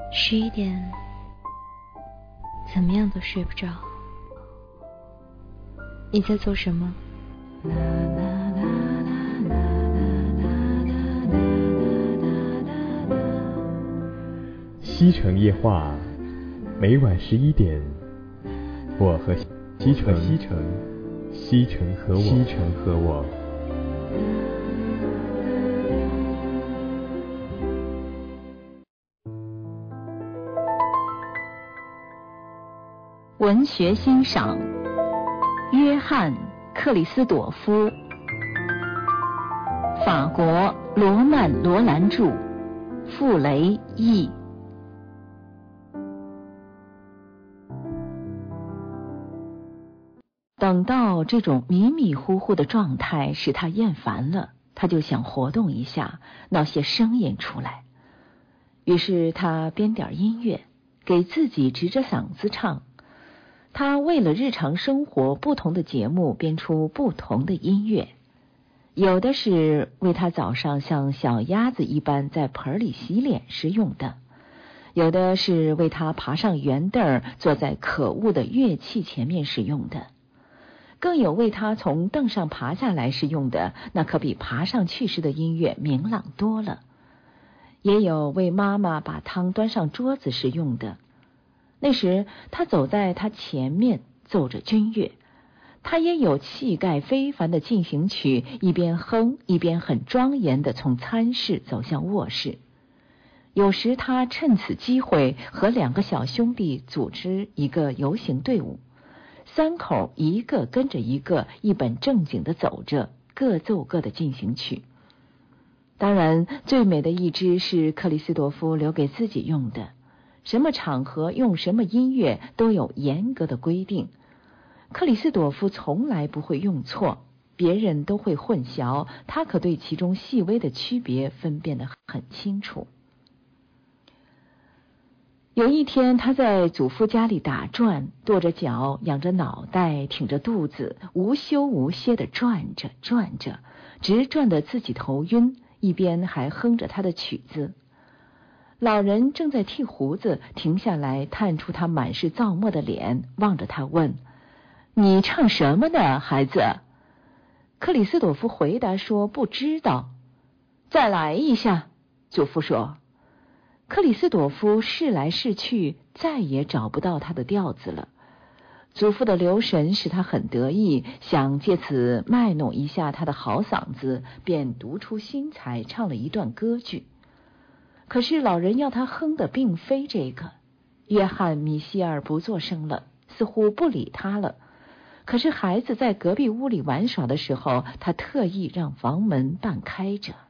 11点，怎么样都睡不着。你在做什么？ 西城夜话，每晚11点，我和西城和我。 文学欣赏，约翰·克里斯朵夫，法国罗曼·罗兰著，傅雷译。等到这种迷迷糊糊的状态使他厌烦了，他就想活动一下，闹些声音出来。于是他编点音乐，给自己直着嗓子唱。他为了日常生活不同的节目编出不同的音乐，有的是为他早上像小鸭子一般在盆里洗脸时用的，有的是为他爬上圆凳坐在可恶的乐器前面时用的，更有为他从凳上爬下来时用的，那可比爬上去时的音乐明朗多了。也有为妈妈把汤端上桌子时用的，那时他走在他前面奏着军乐。他也有气概非凡的进行曲，一边哼一边很庄严地从餐室走向卧室。有时他趁此机会和2个小兄弟组织一个游行队伍，3口一个跟着一个，一本正经地走着，各奏各的进行曲。当然最美的一支是克里斯朵夫留给自己用的，什么场合用什么音乐都有严格的规定。克里斯朵夫从来不会用错，别人都会混淆，他可对其中细微的区别分辨得很清楚。有一天他在祖父家里打转，跺着脚，仰着脑袋，挺着肚子，无休无歇地转着，直转得自己头晕，一边还哼着他的曲子。老人正在剃胡子，停下来探出他满是皂沫的脸，望着他问：你唱什么呢，孩子？克里斯朵夫回答说不知道。再来一下，祖父说。克里斯朵夫试来试去，再也找不到他的调子了。祖父的留神使他很得意，想借此卖弄一下他的好嗓子，便独出心裁唱了一段歌剧。可是老人要他哼的并非这个。约翰·米歇尔不作声了，似乎不理他了。可是孩子在隔壁屋里玩耍的时候，他特意让房门半开着。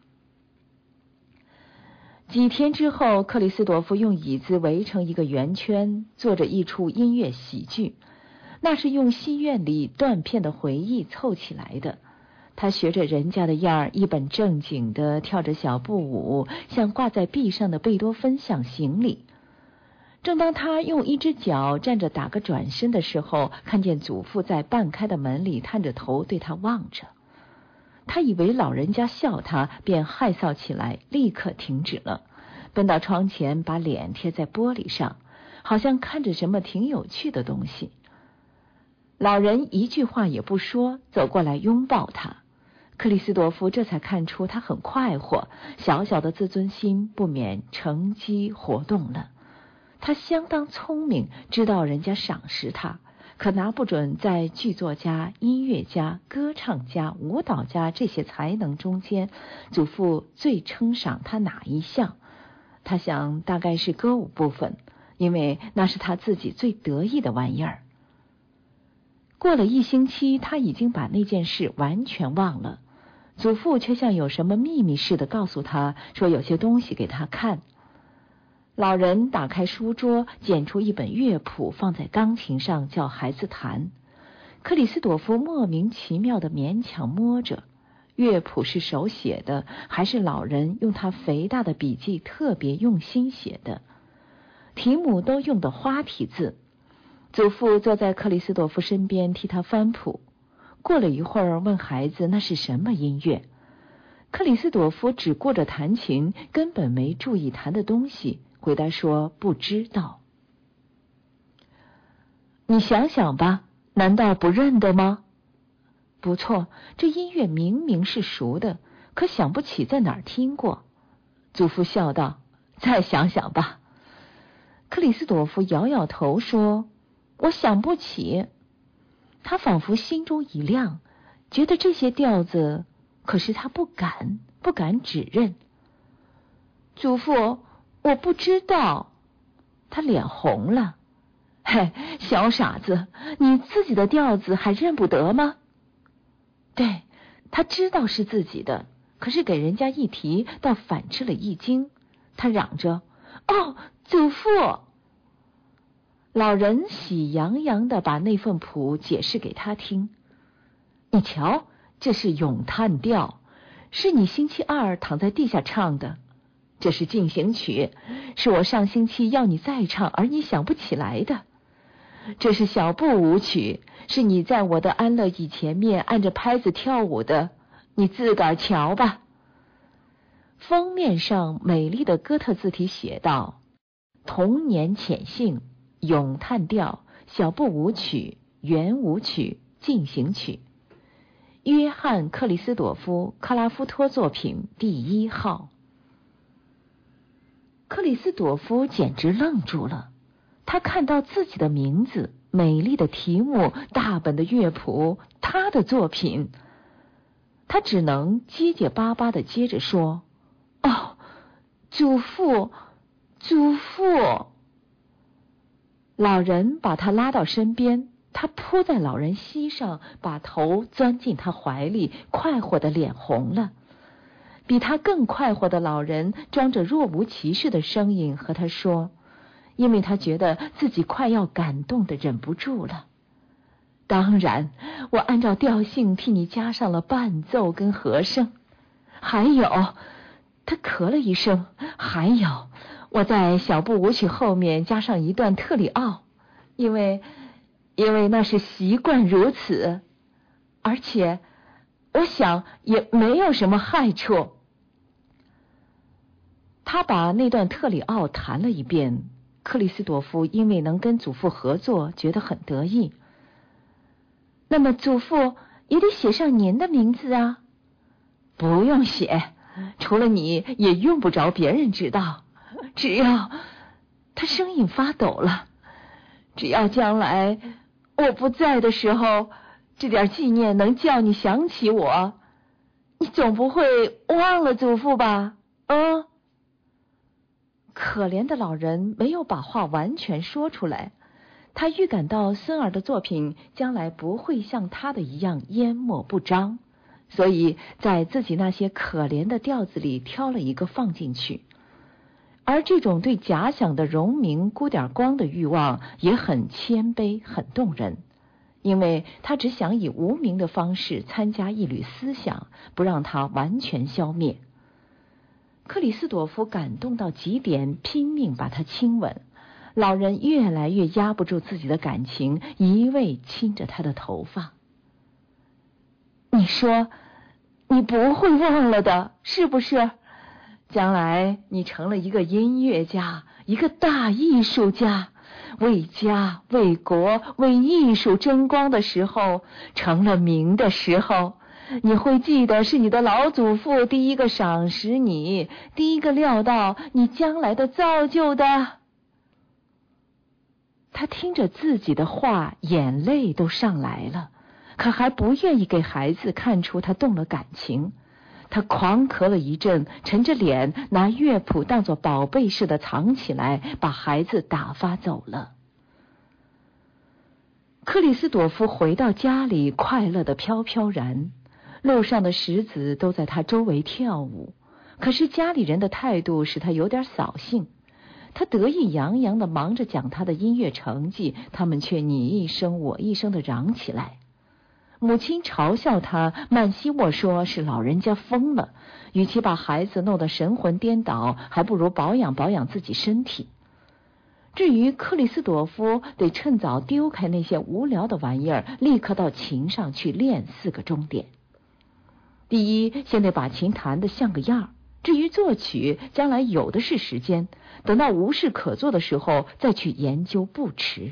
几天之后，克里斯朵夫用椅子围成一个圆圈，做着一出音乐喜剧，那是用戏院里断片的回忆凑起来的。他学着人家的样儿，一本正经地跳着小步舞，像挂在壁上的贝多芬像行礼。正当他用一只脚站着打个转身的时候，看见祖父在半开的门里探着头对他望着。他以为老人家笑他，便害臊起来，立刻停止了，奔到窗前，把脸贴在玻璃上，好像看着什么挺有趣的东西。老人一句话也不说，走过来拥抱他。克里斯朵夫这才看出他很快活，小小的自尊心不免乘机活动了。他相当聪明，知道人家赏识他，可拿不准在剧作家、音乐家、歌唱家、舞蹈家这些才能中间，祖父最称赏他哪一项。他想大概是歌舞部分，因为那是他自己最得意的玩意儿。过了1星期，他已经把那件事完全忘了。祖父却像有什么秘密似的告诉他，说有些东西给他看。老人打开书桌，捡出一本乐谱，放在钢琴上，叫孩子弹。克里斯朵夫莫名其妙地勉强摸着，乐谱是手写的，还是老人用他肥大的笔记特别用心写的？题目都用的花体字。祖父坐在克里斯朵夫身边替他翻谱，过了一会儿问孩子那是什么音乐。克里斯朵夫只顾着弹琴，根本没注意弹的东西， 回答说不知道。你想想吧，难道不认得吗？不错，这音乐明明是熟的，可想不起在哪儿听过。祖父笑道，再想想吧。克里斯朵夫摇摇头说，我想不起。他仿佛心中一亮，觉得这些调子，可是他不敢指认。祖父，我不知道。他脸红了。嘿，小傻子，你自己的调子还认不得吗？对，他知道是自己的，可是给人家一提，倒反吃了一惊。他嚷着，哦，祖父！老人喜洋洋地把那份谱解释给他听。你瞧，这是咏叹调，是你星期二躺在地下唱的。这是进行曲，是我上星期要你再唱而你想不起来的。这是小步舞曲，是你在我的安乐椅前面按着拍子跳舞的，你自个儿瞧吧。封面上美丽的哥特字体写道，童年潜性，咏叹调，小步舞曲，圆舞曲，进行曲，约翰·克里斯朵夫·克拉夫托作品第1号。克里斯朵夫简直愣住了，他看到自己的名字，美丽的题目，大本的乐谱，他的作品，他只能结结巴巴地接着说，哦，祖父，祖父。老人把他拉到身边，他扑在老人膝上，把头钻进他怀里，快活的脸红了。比他更快活的老人装着若无其事的声音和他说，因为他觉得自己快要感动的忍不住了。当然，我按照调性替你加上了伴奏跟和声。还有，他咳了一声，还有，我在小步舞曲后面加上一段特里奥，因为那是习惯如此，而且我想也没有什么害处。他把那段特里奥弹了一遍，克里斯朵夫因为能跟祖父合作，觉得很得意。那么祖父也得写上您的名字啊。不用写，除了你也用不着别人知道，只要，他声音发抖了，只要将来我不在的时候，这点纪念能叫你想起我，你总不会忘了祖父吧？可怜的老人没有把话完全说出来，他预感到孙儿的作品将来不会像他的一样淹没不彰，所以在自己那些可怜的调子里挑了一个放进去。而这种对假想的荣名估点光的欲望也很谦卑，很动人，因为他只想以无名的方式参加一缕思想，不让它完全消灭。克里斯朵夫感动到极点，拼命把他亲吻。老人越来越压不住自己的感情，一味亲着他的头发。你说，你不会忘了的，是不是？将来你成了一个音乐家，一个大艺术家，为家、为国、为艺术争光的时候，成了名的时候，你会记得是你的老祖父第一个赏识你，第一个料到你将来的造就的。他听着自己的话，眼泪都上来了，可还不愿意给孩子看出他动了感情。他狂咳了一阵，沉着脸拿乐谱当作宝贝似的藏起来，把孩子打发走了。克里斯朵夫回到家里，快乐得飘飘然，路上的石子都在他周围跳舞，可是家里人的态度使他有点扫兴。他得意洋洋地忙着讲他的音乐成绩，他们却你一声我一声地嚷起来。母亲嘲笑他，曼西莫说是老人家疯了，与其把孩子弄得神魂颠倒，还不如保养保养自己身体。至于克里斯朵夫，得趁早丢开那些无聊的玩意儿，立刻到琴上去练4个钟点。第一，先得把琴弹得像个样， 至于作曲，将来有的是时间，等到无事可做的时候再去研究不迟。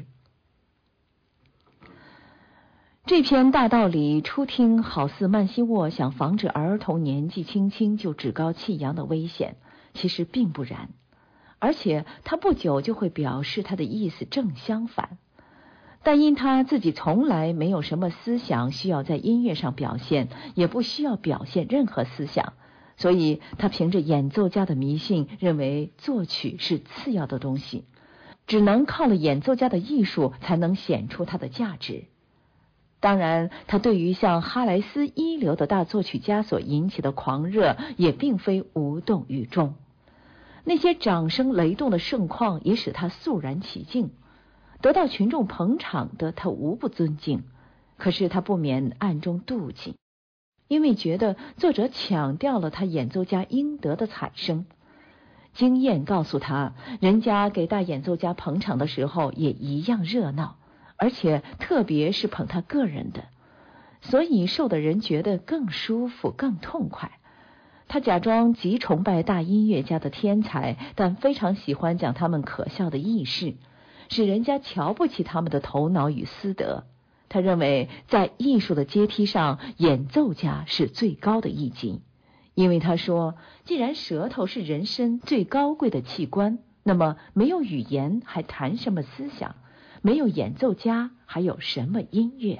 这篇大道理初听好似曼希沃想防止儿童年纪轻轻就趾高气扬的危险，其实并不然，而且他不久就会表示他的意思正相反。但因他自己从来没有什么思想需要在音乐上表现，也不需要表现任何思想，所以他凭着演奏家的迷信，认为作曲是次要的东西，只能靠了演奏家的艺术才能显出它的价值。当然，他对于像哈莱斯一流的大作曲家所引起的狂热，也并非无动于衷。那些掌声雷动的盛况也使他肃然起敬，得到群众捧场的他无不尊敬，可是他不免暗中妒忌，因为觉得作者抢掉了他演奏家应得的彩声。经验告诉他，人家给大演奏家捧场的时候也一样热闹，而且特别是捧他个人的，所以受的人觉得更舒服更痛快。他假装极崇拜大音乐家的天才，但非常喜欢讲他们可笑的轶事，使人家瞧不起他们的头脑与私德。他认为在艺术的阶梯上，演奏家是最高的一级，因为他说，既然舌头是人身最高贵的器官，那么没有语言还谈什么思想，没有演奏家还有什么音乐？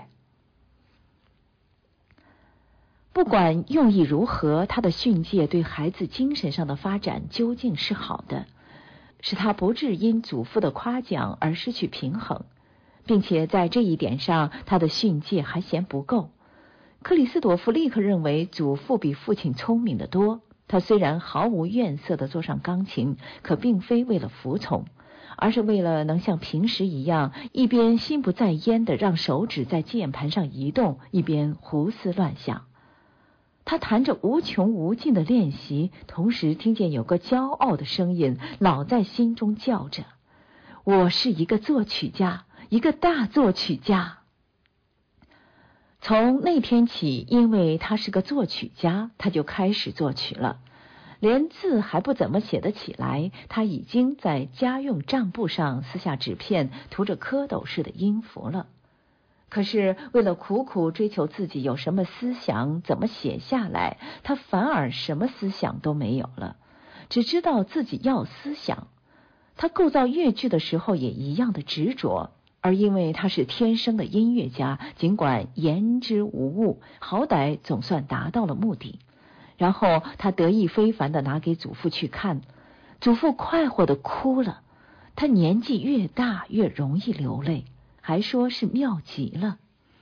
不管用意如何，他的训诫对孩子精神上的发展究竟是好的，使他不致因祖父的夸奖而失去平衡，并且在这一点上，他的训诫还嫌不够。克里斯朵夫立刻认为祖父比父亲聪明得多，他虽然毫无怨色地坐上钢琴，可并非为了服从，而是为了能像平时一样，一边心不在焉地让手指在键盘上移动，一边胡思乱想。他弹着无穷无尽的练习，同时听见有个骄傲的声音老在心中叫着，我是一个作曲家，一个大作曲家。从那天起，因为他是个作曲家，他就开始作曲了，连字还不怎么写得起来，他已经在家用账簿上撕下纸片，涂着蝌蚪似的音符了。可是为了苦苦追求自己有什么思想怎么写下来，他反而什么思想都没有了，只知道自己要思想。他构造乐句的时候也一样的执着，而因为他是天生的音乐家，尽管言之无物，好歹总算达到了目的。然后他得意非凡地拿给祖父去看，祖父快活地哭了。他年纪越大越容易流泪，还说是妙极了。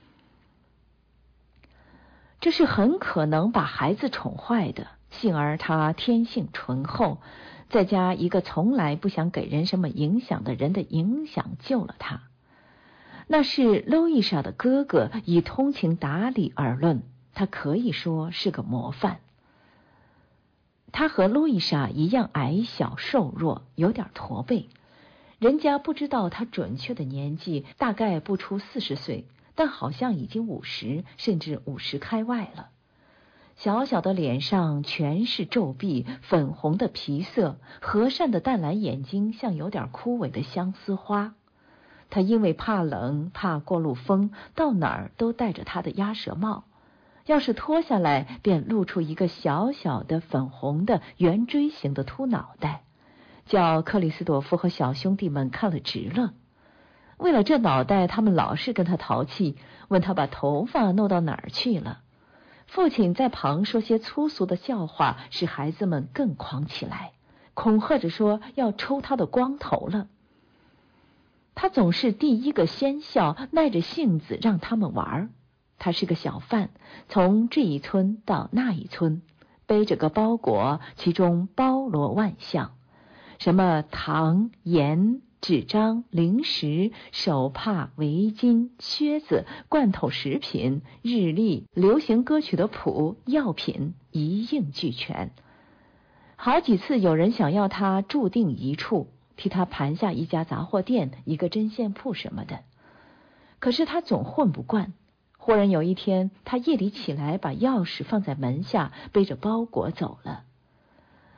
这是很可能把孩子宠坏的，幸而他天性醇厚，再加一个从来不想给人什么影响的人的影响救了他。那是路易莎的哥哥，以通情达理而论，他可以说是个模范。他和路易莎一样矮小瘦弱，有点驼背。人家不知道他准确的年纪，大概不出40岁，但好像已经50，甚至50开外了。小小的脸上全是皱壁，粉红的皮色，和善的淡蓝眼睛像有点枯萎的相思花。他因为怕冷，怕过路风，到哪儿都戴着他的鸭舌帽，要是脱下来，便露出一个小小的粉红的圆锥形的秃脑袋，叫克里斯朵夫和小兄弟们看了直了。为了这脑袋，他们老是跟他淘气，问他把头发弄到哪儿去了。父亲在旁说些粗俗的笑话，使孩子们更狂起来，恐吓着说要抽他的光头了。他总是第一个先笑，耐着性子让他们玩。他是个小贩，从这一村到那一村，背着个包裹，其中包罗万象，什么糖、盐、纸张、零食、手帕、围巾、靴子、罐头食品、日历、流行歌曲的谱、药品，一应俱全。好几次有人想要他注定一处，替他盘下一家杂货店、一个针线铺什么的，可是他总混不惯。忽然有一天，他夜里起来把钥匙放在门下，背着包裹走了。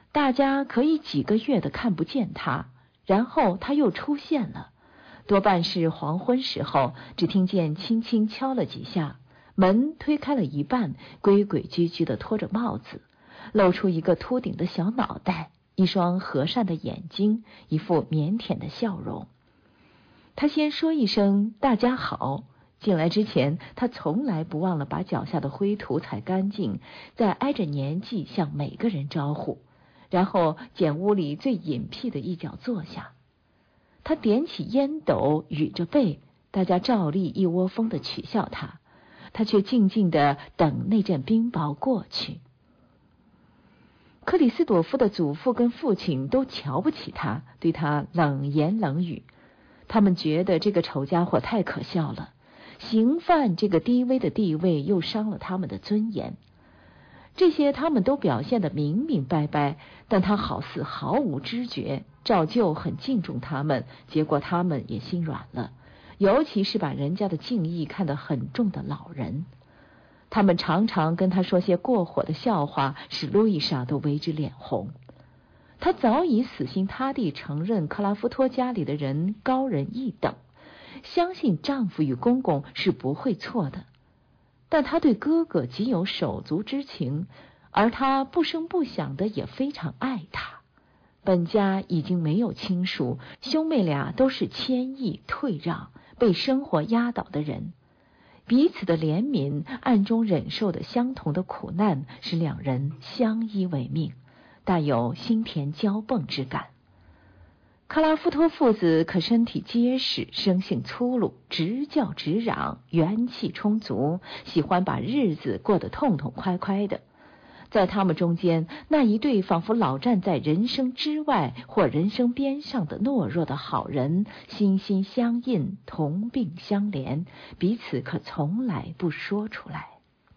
大家可以几个月的看不见他，然后他又出现了，多半是黄昏时候，只听见轻轻敲了几下，门推开了一半，规规矩矩的拖着帽子，露出一个秃顶的小脑袋，一双和善的眼睛，一副腼腆的笑容。他先说一声大家好，进来之前他从来不忘了把脚下的灰土踩干净，再挨着年纪向每个人招呼，然后捡屋里最隐僻的一角坐下。他点起烟斗，捋着背，大家照例一窝蜂地取笑他，他却静静地等那阵冰雹过去。克里斯朵夫的祖父跟父亲都瞧不起他，对他冷言冷语，他们觉得这个丑家伙太可笑了，刑犯这个低微的地位又伤了他们的尊严。这些他们都表现得明明白白，但他好似毫无知觉，照旧很敬重他们，结果他们也心软了，尤其是把人家的敬意看得很重的老人。他们常常跟他说些过火的笑话，使路易莎都为之脸红。他早已死心塌地承认克拉夫托家里的人高人一等，相信丈夫与公公是不会错的，但他对哥哥极有手足之情，而他不声不响的也非常爱他。本家已经没有亲属，兄妹俩都是谦抑退让，被生活压倒的人，彼此的怜悯，暗中忍受的相同的苦难，使两人相依为命，大有心田交迸之感。克拉夫托父子可身体结实，生性粗鲁，直叫直嚷，元气充足，喜欢把日子过得痛痛快快的。在他们中间，那一对仿佛老站在人生之外或人生边上的懦弱的好人，心心相印，同病相怜，彼此可从来不说出来。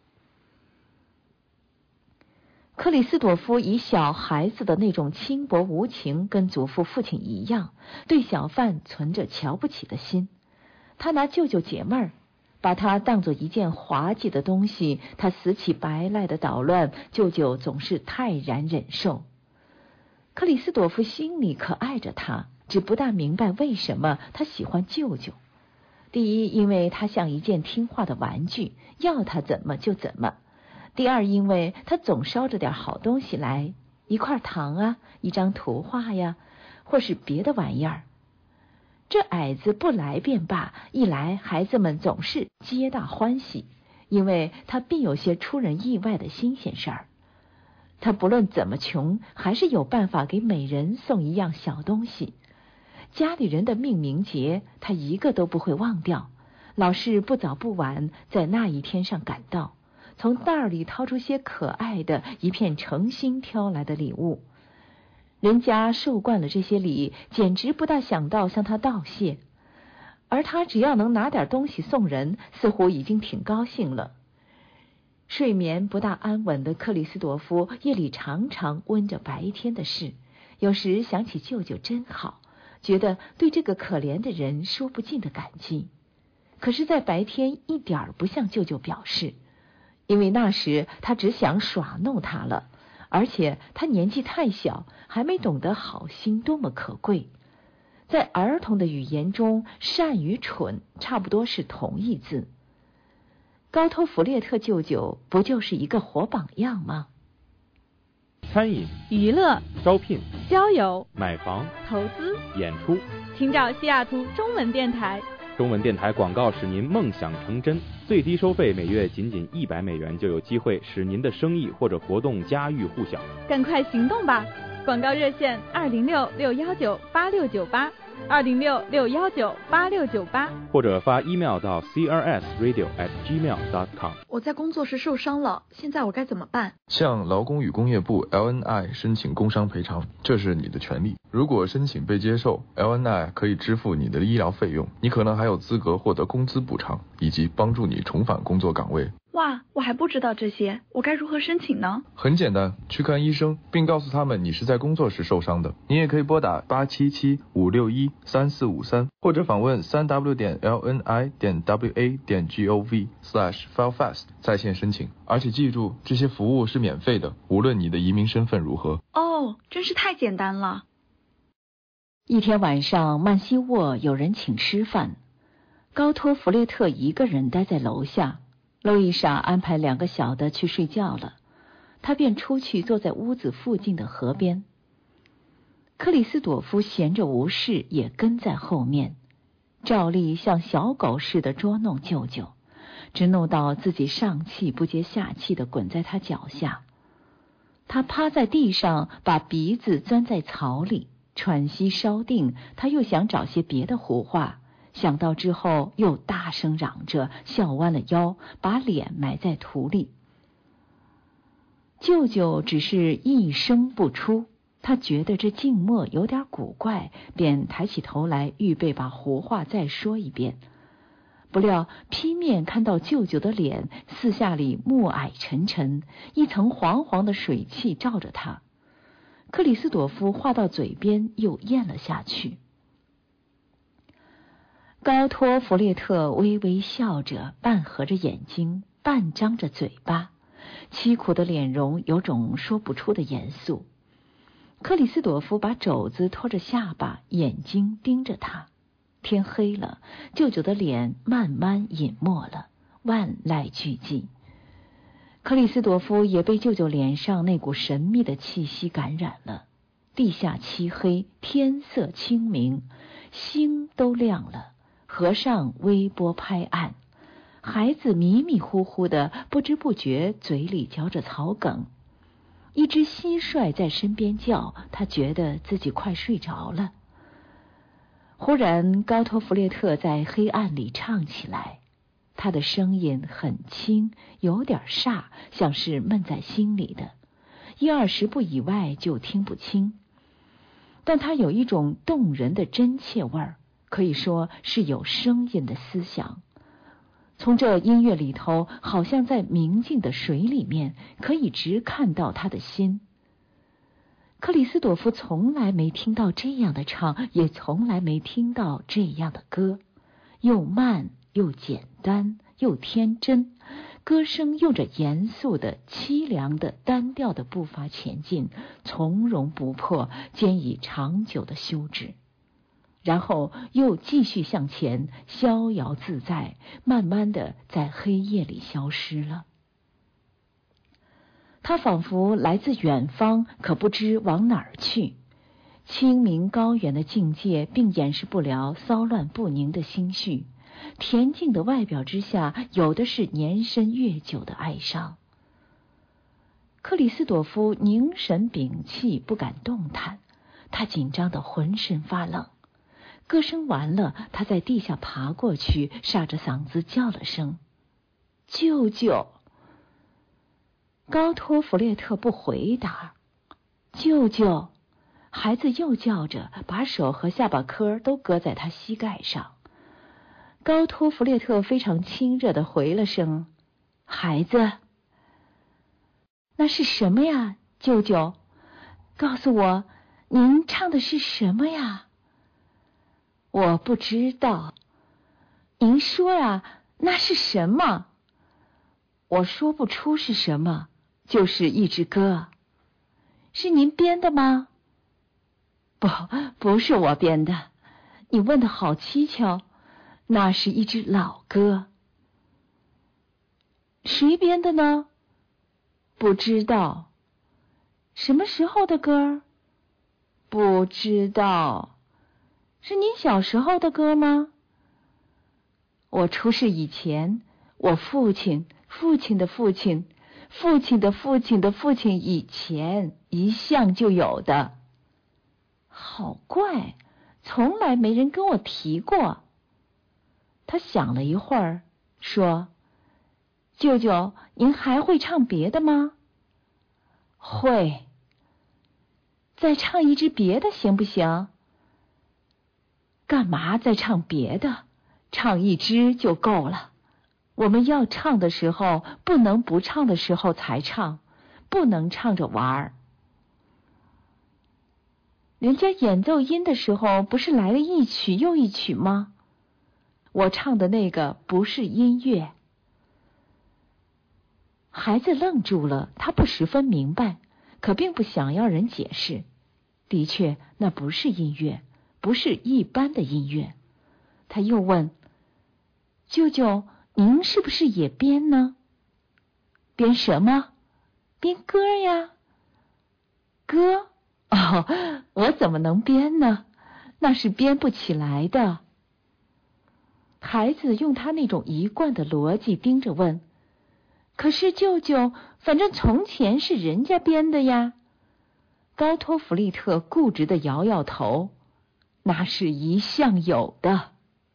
克里斯朵夫以小孩子的那种轻薄无情，跟祖父父亲一样，对小贩存着瞧不起的心。他拿舅舅解闷儿，把他当作一件滑稽的东西，他死乞白赖的捣乱，舅舅总是泰然忍受。克里斯朵夫心里可爱着他，只不大明白为什么他喜欢舅舅。第一，因为他像一件听话的玩具，要他怎么就怎么；第二，因为他总捎着点好东西来，一块糖啊，一张图画呀，或是别的玩意儿。这矮子不来便罢，一来孩子们总是皆大欢喜，因为他必有些出人意外的新鲜事儿。他不论怎么穷，还是有办法给每人送一样小东西。家里人的命名节，他一个都不会忘掉，老是不早不晚在那一天上赶到，从袋里掏出些可爱的，一片诚心挑来的礼物。人家受惯了这些礼，简直不大想到向他道谢，而他只要能拿点东西送人，似乎已经挺高兴了。睡眠不大安稳的克里斯朵夫夜里常常温着白天的事，有时想起舅舅真好，觉得对这个可怜的人说不尽的感激。可是在白天一点儿不向舅舅表示，因为那时他只想耍弄他了，而且他年纪太小，还没懂得好心多么可贵。在儿童的语言中，善与蠢差不多是同义字。高托弗列特舅舅不就是一个活榜样吗？ 餐饮、 娱乐、 招聘、 交友、 买房、 投资、 演出， 请找西雅图中文电台。 中文电台广告使您梦想成真，最低收费每月仅$100就有机会使您的生意或者活动家喻户晓。 赶快行动吧！广告热线206-619-8698，206-619-8698， 或者发 email 到 crsradio@gmail.com。 我在工作时受伤了，现在我该怎么办？ 向劳工与工业部 LNI 申请工伤赔偿，这是你的权利。如果申请被接受， LNI 可以支付你的医疗费用，你可能还有资格获得工资补偿，以及帮助你重返工作岗位。 哇，我还不知道这些，我该如何申请呢？ 很简单，去看医生，并告诉他们你是在工作时受伤的。你也可以拨打877-561-3453，或者访问www.lni.wa.gov/filefast 在线申请。而且记住，这些服务是免费的，无论你的移民身份如何。 哦， 哦，真是太简单了。 一天晚上，曼西沃有人请吃饭，高托弗列特一个人待在楼下，路易莎安排2个小的去睡觉了，他便出去坐在屋子附近的河边。克里斯朵夫闲着无事，也跟在后面，照例像小狗似的捉弄舅舅，直弄到自己上气不接下气地滚在他脚下。他趴在地上，把鼻子钻在草里，喘息稍定，他又想找些别的胡话，想到之后又大声嚷着，笑弯了腰，把脸埋在土里。舅舅只是一声不出，他觉得这静默有点古怪，便抬起头来，预备把胡话再说一遍。不料劈面看到舅舅的脸，四下里暮霭沉沉，一层黄黄的水汽照着他。克里斯朵夫话到嘴边又咽了下去。高托弗列特微微笑着，半合着眼睛，半张着嘴巴，凄苦的脸容有种说不出的严肃。克里斯朵夫把肘子托着下巴，眼睛盯着他。天黑了，舅舅的脸慢慢隐没了，万籁俱寂。克里斯朵夫也被舅舅脸上那股神秘的气息感染了。地下漆黑，天色清明，星都亮了，河上微波拍岸，孩子迷迷糊糊的，不知不觉嘴里嚼着草梗。一只蟋蟀在身边叫，他觉得自己快睡着了。忽然高托弗列特在黑暗里唱起来，他的声音很轻，有点煞，像是闷在心里的，1-20步以外就听不清。但他有一种动人的真切味儿，可以说是有声音的思想。从这音乐里头，好像在明净的水里面，可以直看到他的心。克里斯朵夫从来没听到这样的唱，也从来没听到这样的歌，又慢又简单又天真，歌声用着严肃的凄凉的单调的步伐前进，从容不迫，兼以长久的休止，然后又继续向前，逍遥自在，慢慢的在黑夜里消失了。他仿佛来自远方，可不知往哪儿去。清明高原的境界并掩饰不了骚乱不宁的心绪，恬静的外表之下，有的是年深月久的哀伤。克里斯朵夫凝神屏气，不敢动弹，他紧张得浑身发冷。歌声完了，他在地下爬过去，煞着嗓子叫了声：“舅舅！”高托弗列特不回答。舅舅！孩子又叫着，把手和下巴颏都搁在他膝盖上。高托弗列特非常亲热地回了声：“孩子。”那是什么呀，舅舅？告诉我，您唱的是什么呀？我不知道。您说呀，那是什么？我说不出是什么，就是一支歌。是您编的吗？不是我编的。你问得好蹊跷，那是一支老歌。谁编的呢？不知道。什么时候的歌？不知道。是您小时候的歌吗？我出世以前，我父亲、父亲的父亲、父亲的父亲的父亲以前一向就有的。好怪，从来没人跟我提过。他想了一会儿，说：“舅舅，您还会唱别的吗？”会。再唱一支别的行不行？干嘛再唱别的？唱一支就够了。我们要唱的时候，不能不唱的时候才唱，不能唱着玩儿。人家演奏音的时候，不是来了一曲又一曲吗？我唱的那个不是音乐。孩子愣住了，他不十分明白， 可并不想要人解释。的确，那不是音乐，不是一般的音乐。他又问：舅舅，您是不是也编呢？编什么？编歌呀。歌？哦，我怎么能编呢？那是编不起来的。孩子用他那种一贯的逻辑盯着问：可是舅舅，反正从前是人家编的呀。高托弗利特固执地摇摇头：那是一向有的。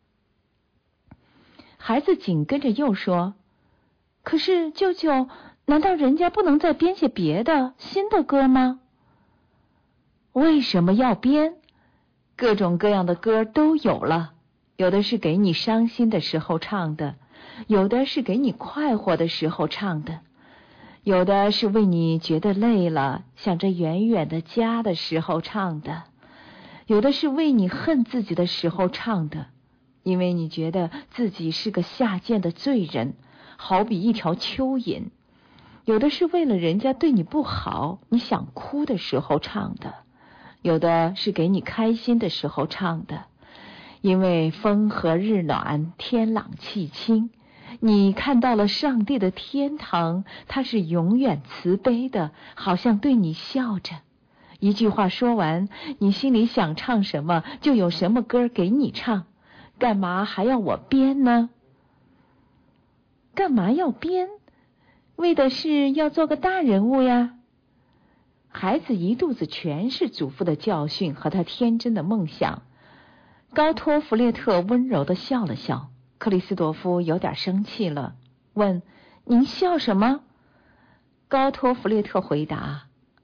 孩子紧跟着又说：可是舅舅，难道人家不能再编写别的新的歌吗？为什么要编？各种各样的歌都有了，有的是给你伤心的时候唱的，有的是给你快活的时候唱的，有的是为你觉得累了，想着远远的家的时候唱的，有的是为你恨自己的时候唱的，因为你觉得自己是个下贱的罪人，好比一条蚯蚓，有的是为了人家对你不好，你想哭的时候唱的，有的是给你开心的时候唱的，因为风和日暖，天朗气清，你看到了上帝的天堂，他是永远慈悲的，好像对你笑着。一句话说完，你心里想唱什么，就有什么歌给你唱，干嘛还要我编呢？干嘛要编？为的是要做个大人物呀。孩子一肚子全是祖父的教训和他天真的梦想。高托弗列特温柔地笑了笑。克里斯朵夫有点生气了，问：您笑什么？高托弗列特回答：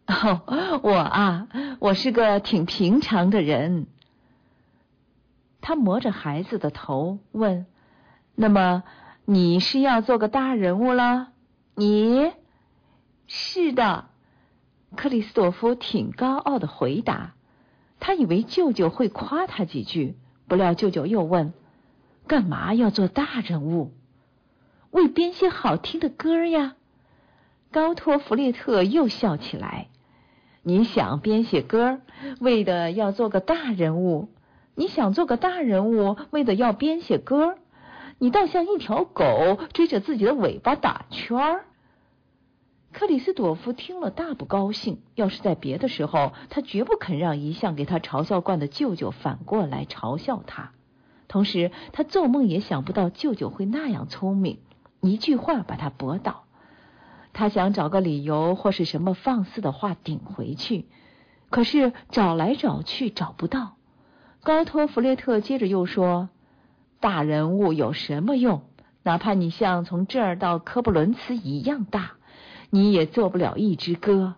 我是个挺平常的人。他摸着孩子的头问：那么你是要做个大人物了？你？是的。克里斯朵夫挺高傲的回答。他以为舅舅会夸他几句，不料舅舅又问：干嘛要做大人物？为编些好听的歌呀。高托弗列特又笑起来。你想编写歌，为的要做个大人物；你想做个大人物，为的要编写歌。你倒像一条狗追着自己的尾巴打圈儿。克里斯朵夫听了大不高兴，要是在别的时候，他绝不肯让一向给他嘲笑惯的舅舅反过来嘲笑他。同时，他做梦也想不到舅舅会那样聪明，一句话把他驳倒。他想找个理由或是什么放肆的话顶回去，可是找来找去找不到。高托弗列特接着又说：大人物有什么用？哪怕你像从这儿到科布伦茨一样大，你也做不了一支歌。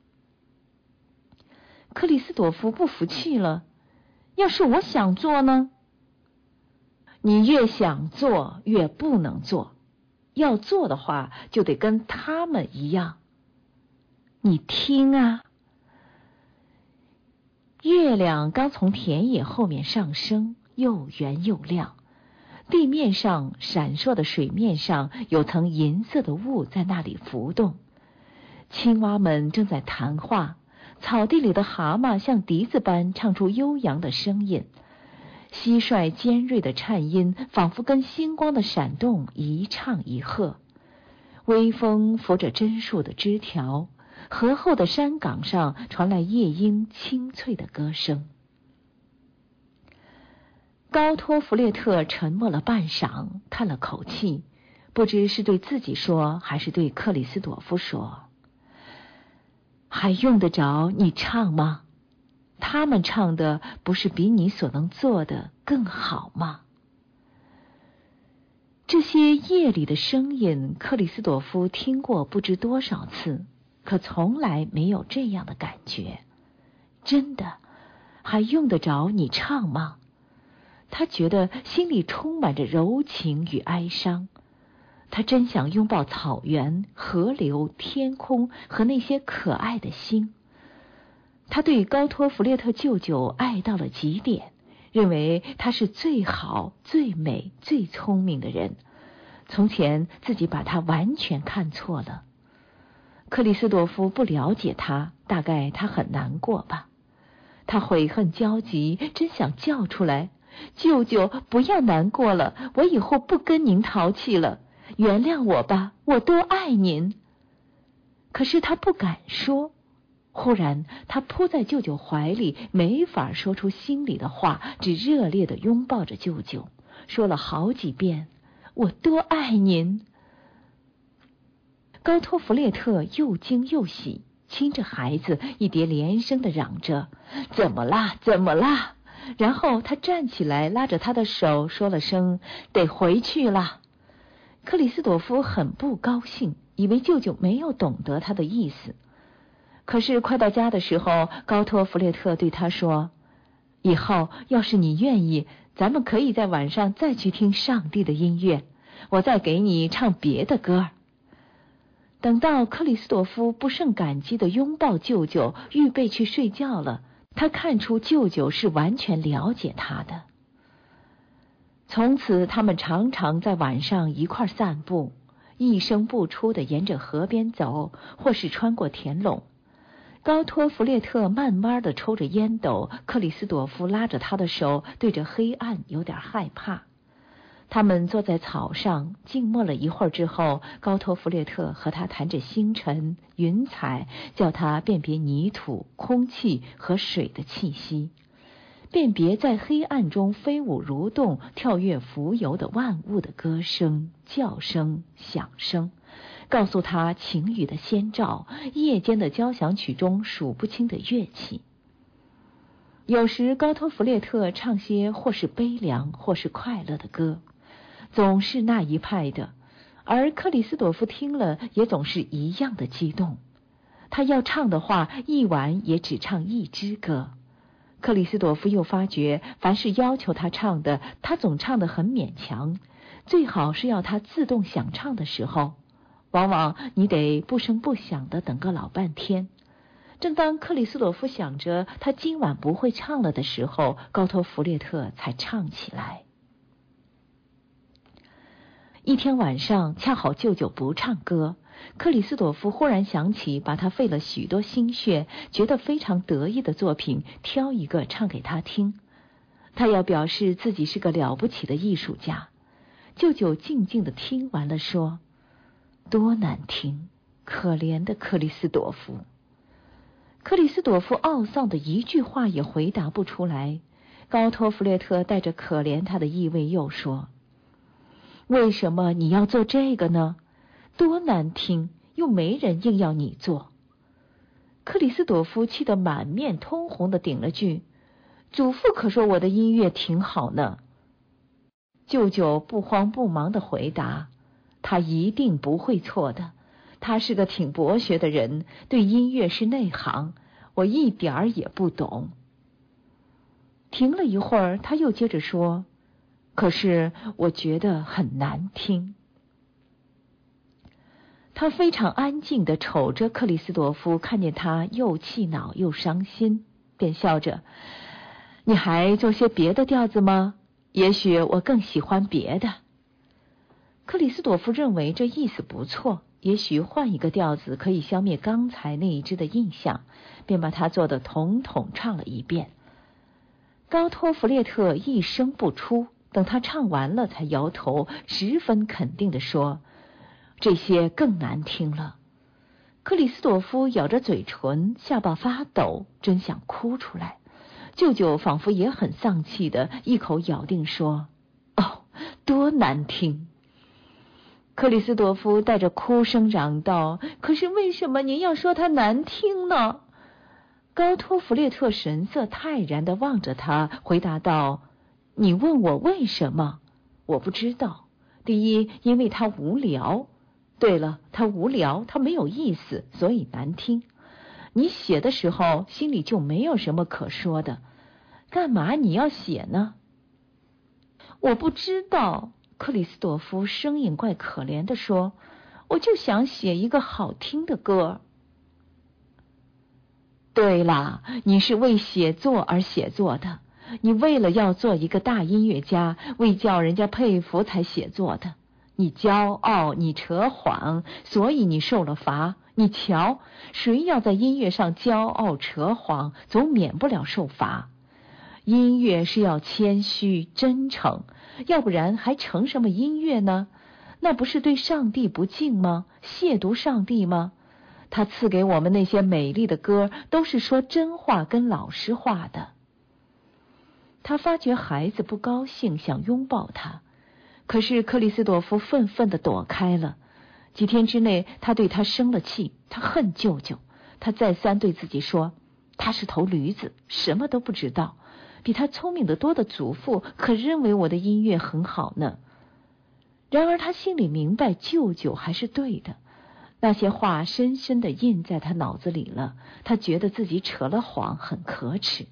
克里斯朵夫不服气了：要是我想做呢？你越想做越不能做，要做的话就得跟他们一样。你听啊。月亮刚从田野后面上升，又圆又亮，地面上闪烁的水面上有层银色的雾在那里浮动，青蛙们正在谈话，草地里的蛤蟆像笛子般唱出悠扬的声音，蟋蟀尖锐的颤音仿佛跟星光的闪动一唱一和，微风拂着榛树的枝条，河后的山岗上传来夜莺清脆的歌声。高托弗列特沉默了半晌，叹了口气，不知是对自己说还是对克里斯朵夫说：还用得着你唱吗？他们唱的不是比你所能做的更好吗？这些夜里的声音，克里斯朵夫听过不知多少次，可从来没有这样的感觉。真的，还用得着你唱吗？他觉得心里充满着柔情与哀伤。他真想拥抱草原、河流、天空和那些可爱的星。他对高托弗列特舅舅爱到了极点，认为他是最好、最美、最聪明的人。从前自己把他完全看错了。 克里斯朵夫不了解他，大概他很难过吧。他悔恨交集，真想叫出来：舅舅，不要难过了，我以后不跟您淘气了，原谅我吧，我多爱您。可是他不敢说。忽然他扑在舅舅怀里，没法说出心里的话，只热烈地拥抱着舅舅，说了好几遍：我多爱您。高托弗列特又惊又喜，亲着孩子，一叠连声地嚷着：怎么啦，怎么啦？然后他站起来，拉着他的手，说了声：得回去了。克里斯朵夫很不高兴，以为舅舅没有懂得他的意思。可是快到家的时候，高托弗列特对他说：以后要是你愿意，咱们可以在晚上再去听上帝的音乐，我再给你唱别的歌。等到克里斯朵夫不胜感激地拥抱舅舅，预备去睡觉了，他看出舅舅是完全了解他的。从此他们常常在晚上一块散步，一声不出地沿着河边走，或是穿过田垄。高托弗列特慢慢地抽着烟斗，克里斯朵夫拉着他的手，对着黑暗有点害怕。他们坐在草上静默了一会儿之后，高托弗列特和他谈着星辰、云彩，叫他辨别泥土、空气和水的气息，辨别在黑暗中飞舞蠕动、跳跃浮游的万物的歌声、叫声、响声，告诉他晴雨的先兆，夜间的交响曲中数不清的乐器。有时高托弗列特唱些或是悲凉或是快乐的歌，总是那一派的，而克里斯朵夫听了也总是一样的激动。他要唱的话，一晚也只唱一支歌。克里斯朵夫又发觉，凡是要求他唱的，他总唱得很勉强，最好是要他自动想唱的时候，往往你得不声不响地等个老半天。正当克里斯朵夫想着他今晚不会唱了的时候，高托弗列特才唱起来。一天晚上，恰好舅舅不唱歌，克里斯朵夫忽然想起把他费了许多心血，觉得非常得意的作品挑一个唱给他听。他要表示自己是个了不起的艺术家。舅舅静静地听完了，说：多难听，可怜的克里斯朵夫。克里斯朵夫懊丧的一句话也回答不出来。高托弗列特带着可怜他的意味又说：为什么你要做这个呢？多难听，又没人硬要你做。克里斯朵夫气得满面通红的顶了句：祖父可说我的音乐挺好呢。舅舅不慌不忙地回答：他一定不会错的，他是个挺博学的人，对音乐是内行，我一点儿也不懂。停了一会儿，他又接着说：可是我觉得很难听。他非常安静地瞅着克里斯朵夫，看见他又气恼又伤心，便笑着：你还做些别的调子吗？也许我更喜欢别的。克里斯朵夫认为这意思不错，也许换一个调子可以消灭刚才那一支的印象，便把它做得统统唱了一遍。高托弗列特一声不出，等他唱完了才摇头，十分肯定地说：这些更难听了。克里斯朵夫咬着嘴唇，下巴发抖，真想哭出来。舅舅仿佛也很丧气的一口咬定说：哦，多难听。克里斯朵夫带着哭声嚷道：可是为什么您要说它难听呢？高托弗列特神色泰然地望着他，回答道：你问我为什么？我不知道。第一，因为他无聊。对了，他无聊，他没有意思，所以难听。你写的时候心里就没有什么可说的，干嘛你要写呢？我不知道。克里斯朵夫声音怪可怜地说：我就想写一个好听的歌。对啦，你是为写作而写作的，你为了要做一个大音乐家，为叫人家佩服才写作的。你骄傲，你扯谎，所以你受了罚， 你瞧，谁要在音乐上骄傲扯谎，总免不了受罚。音乐是要谦虚真诚，要不然还成什么音乐呢？那不是对上帝不敬吗？亵渎上帝吗？他赐给我们那些美丽的歌，都是说真话跟老实话的。他发觉孩子不高兴，想拥抱他，可是克里斯朵夫愤愤地躲开了。几天之内，他对他生了气，他恨舅舅。他再三对自己说，他是头驴子，什么都不知道，比他聪明得多的祖父可认为我的音乐很好呢。然而他心里明白舅舅还是对的，那些话深深地印在他脑子里了，他觉得自己扯了谎，很可耻。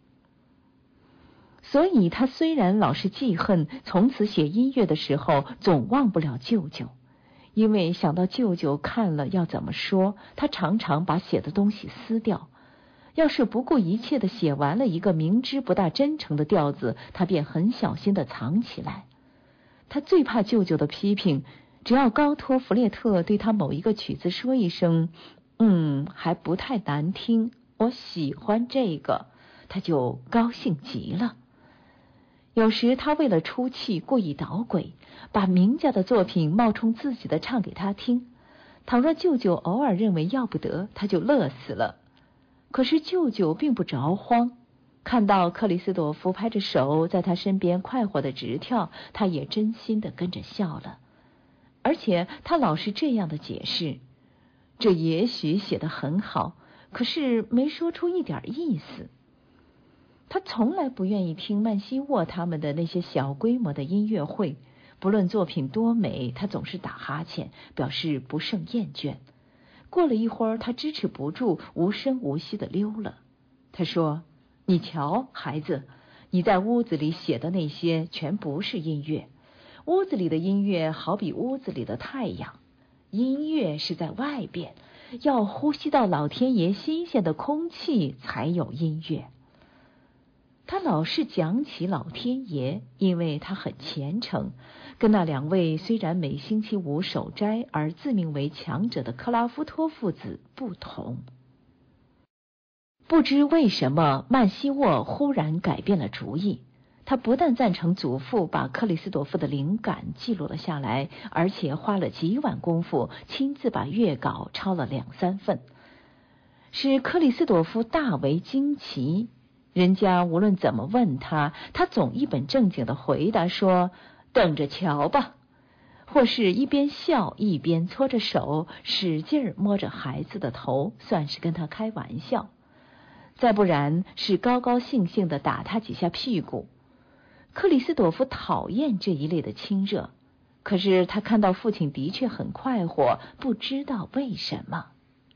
所以他虽然老是记恨，从此写音乐的时候总忘不了舅舅，因为想到舅舅看了要怎么说，他常常把写的东西撕掉。要是不顾一切地写完了一个明知不大真诚的调子，他便很小心地藏起来。他最怕舅舅的批评，只要高托弗列特对他某一个曲子说一声还不太难听，我喜欢这个，他就高兴极了。有时他为了出气故意捣鬼，把名家的作品冒充自己的唱给他听。倘若舅舅偶尔认为要不得，他就乐死了。可是舅舅并不着慌，看到克里斯朵夫拍着手在他身边快活的直跳，他也真心的跟着笑了。而且他老是这样的解释，这也许写得很好，可是没说出一点意思。他从来不愿意听曼西沃他们的那些小规模的音乐会，不论作品多美，他总是打哈欠，表示不胜厌倦。过了一会儿，他支持不住，无声无息地溜了。他说，你瞧，孩子，你在屋子里写的那些全不是音乐。屋子里的音乐好比屋子里的太阳，音乐是在外边，要呼吸到老天爷新鲜的空气才有音乐。他老是讲起老天爷，因为他很虔诚，跟那两位虽然每星期五守斋而自命为强者的克拉夫托父子不同。不知为什么，曼西沃忽然改变了主意。他不但赞成祖父把克里斯朵夫的灵感记录了下来，而且花了几晚功夫亲自把乐稿抄了2-3份，使克里斯朵夫大为惊奇。人家无论怎么问他，他总一本正经地回答说，等着瞧吧，或是一边笑一边搓着手，使劲摸着孩子的头，算是跟他开玩笑。再不然是高高兴兴地打他几下屁股。克里斯朵夫讨厌这一类的亲热，可是他看到父亲的确很快活，不知道为什么。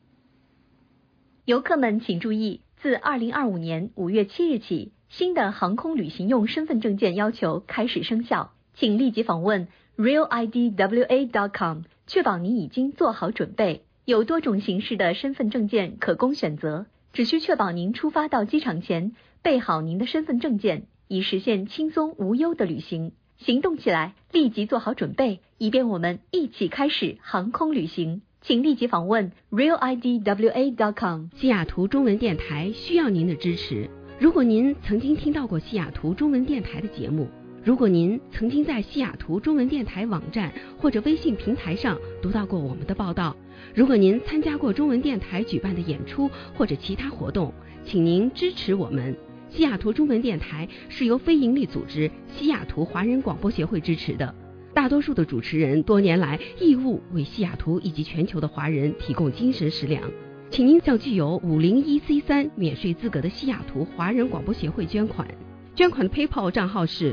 游客们请注意，自2025年5月7日起，新的航空旅行用身份证件要求开始生效，请立即访问 realidwa.com， 确保你已经做好准备。有多种形式的身份证件可供选择，只需确保您出发到机场前备好您的身份证件，以实现轻松无忧的旅行。行动起来，立即做好准备，以便我们一起开始航空旅行。请立即访问 realidwa.com。 西雅图中文电台需要您的支持。如果您曾经听到过西雅图中文电台的节目，如果您曾经在西雅图中文电台网站或者微信平台上读到过我们的报道，如果您参加过中文电台举办的演出或者其他活动，请您支持我们。西雅图中文电台是由非营利组织西雅图华人广播协会支持的，大多数的主持人多年来义务为西雅图以及全球的华人提供精神食粮。请您向具有501C3免税资格的西雅图华人广播协会捐款。捐款的 PayPal 账号是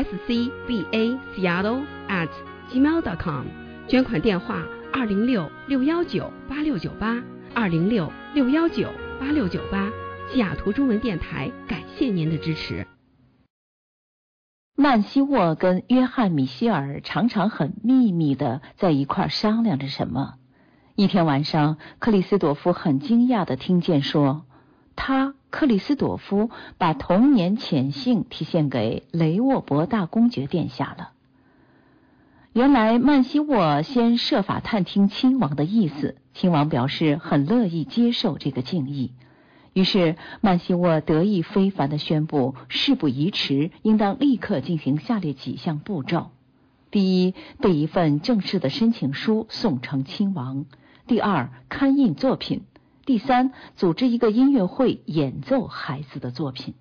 scbaseattle@gmail.com， 捐款电话206-619-8698 206-619-8698。西雅图中文电台感谢您的支持。 曼西沃跟约翰·米歇尔常常很秘密地在一块商量着什么。一天晚上，克里斯朵夫很惊讶地听见说，克里斯朵夫把童年潜幸提献给雷沃伯大公爵殿下了。原来曼西沃先设法探听亲王的意思， 亲王表示很乐意接受这个敬意。于是曼希沃得意非凡地宣布，事不宜迟，应当立刻进行下列几项步骤：第一，备一份正式的申请书送呈亲王；第二，刊印作品；第三，组织一个音乐会演奏孩子的作品。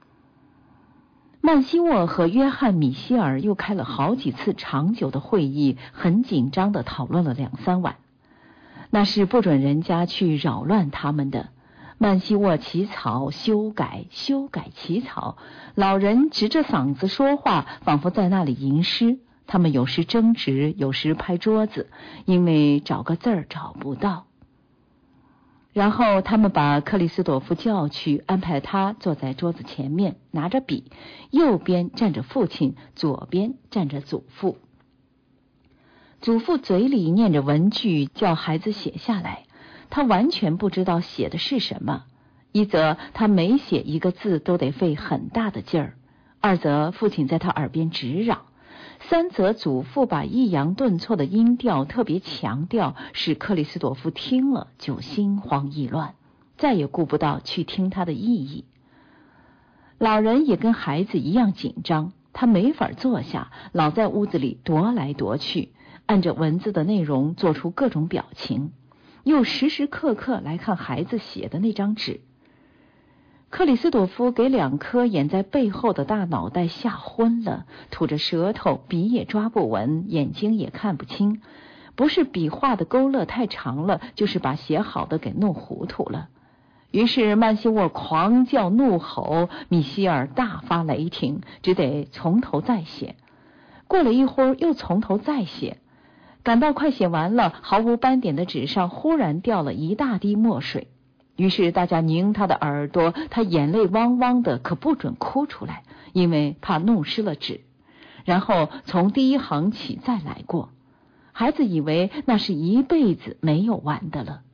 曼希沃和约翰·米歇尔又开了好几次长久的会议，很紧张地讨论了2-3晚。那是不准人家去扰乱他们的。曼希沃起草，修改起草，老人直着嗓子说话，仿佛在那里吟诗。他们有时争执，有时拍桌子，因为找个字儿找不到。然后他们把克里斯朵夫叫去，安排他坐在桌子前面，拿着笔，右边站着父亲，左边站着祖父。祖父嘴里念着文句，叫孩子写下来。他完全不知道写的是什么，一则他每写一个字都得费很大的劲儿，二则父亲在他耳边直嚷，三则祖父把抑扬顿挫的音调特别强调，使克里斯朵夫听了就心慌意乱，再也顾不到去听他的意义。老人也跟孩子一样紧张，他没法坐下，老在屋子里踱来踱去，按着文字的内容做出各种表情，又时时刻刻来看孩子写的那张纸。克里斯朵夫给2颗掩在背后的大脑袋吓昏了，吐着舌头，笔也抓不稳，眼睛也看不清，不是笔画的勾勒太长了，就是把写好的给弄糊涂了。于是曼希沃狂叫怒吼，米歇尔大发雷霆，只得从头再写。过了一会儿又从头再写，赶到快写完了，毫无斑点的纸上忽然掉了一大滴墨水。于是大家拧他的耳朵，他眼泪汪汪的，可不准哭出来，因为怕弄湿了纸。然后从第一行起再来过，孩子以为那是一辈子没有完的了。